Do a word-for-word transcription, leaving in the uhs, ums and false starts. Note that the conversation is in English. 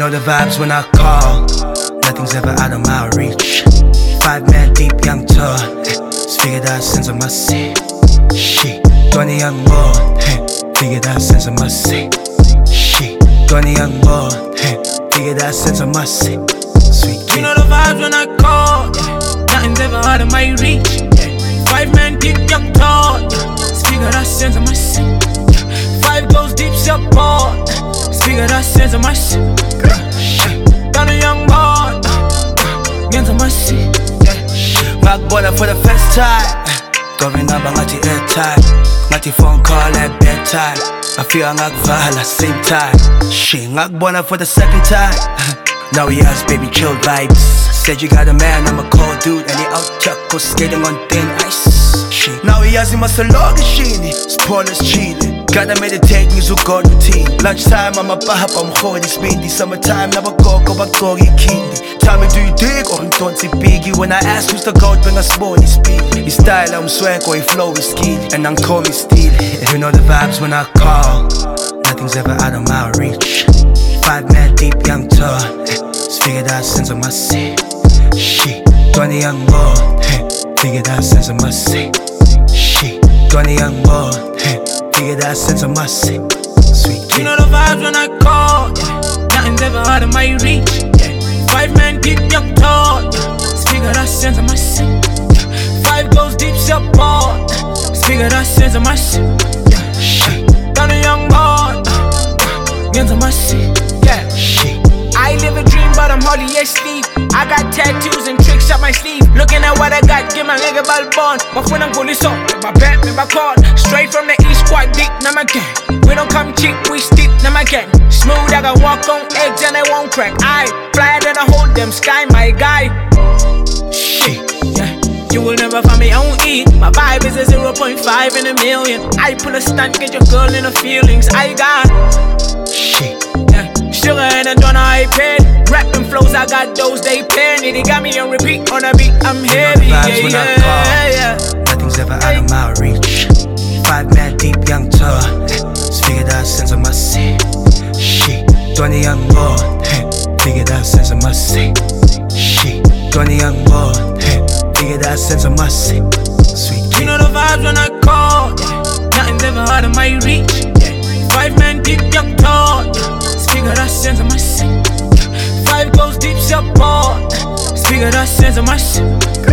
know the vibes when I call. Nothing's ever out of my reach. Five man deep, young tour. Figured out sense of my seat. She, twenty young boy. Figured out sense of my seat. She, twenty young boy. Figured out sense of my seat. Sweet kid. You know the vibes when I call. Nothing's ever out of my reach. Five men deep, young tall. Figured out sense of my seat. Five goes deep, support. Figured out sense of my seat. Down a young boy. Get to my seat. Back border for the first time. Going up, I got the airtime. Got the phone call at bedtime. I feel I'm at Vala, same time. She ngak bona for the second time. Now he has baby chill vibes. Said you got a man, I'm a cold dude. And he out chuckle skating on thin ice. She now he has him a salon shini. Spoilers chilling. Gotta meditate, music god routine. Lunchtime, I'm a bahap, I'm holding speedy. Summertime, never go, go back, go, get kindy. Tell me, do you dig or don't see biggie? When I ask who's the goat, bring a sporty speed. His style, I'm swag, or he flow is skill. And I'm call me steel. You know the vibes when I call. Nothing's ever out of my reach. Five man deep, young tour. Figured out sense of my seat. She, twenty young boy. Figured out sense of my seat. She, twenty young boy. Figured out sense of my seat. Sweet kid. You know the vibes when I call. Nothing's ever out of my reach. Five men deep, young tall. Figured out sense of my seat. Five goes deep, support. Figured out sense of my seat. Down a young boy. Get to my seat. Yeah. I live a dream, but I'm hardly asleep. I got tattoos and tricks up my sleeve. Looking at what I got, give my nigga ball born. But when I'm fully so, my back, my cord. Straight from the east, quite deep, now my gang. We don't come cheap, we steep, now my gang. Smooth, I can walk on eggs and I won't crack. I fly and I hold them sky, my guy. Shit, yeah. You will never find me on E. My vibe is a zero point five in a million. I pull a stunt, get your girl in her feelings. I got shit. Sugar and a donor I paid. Rapping flows, I got those, they pay. They got me on repeat, on a beat, I'm heavy. You know the vibes yeah, when yeah, I call. yeah. Nothing's ever out of my reach. Five man deep, young tour. Figured out sense of my seat. She, twenty young boy. Figured out sense of my seat. She, twenty young boy. Figured out sense of my seat. Sweet kid. You know the vibes when I call. Nothing's ever out of my reach. Five men deep, young tall. Figured out sense of my seat. Five goes deep, support. Figured out sense of my seat.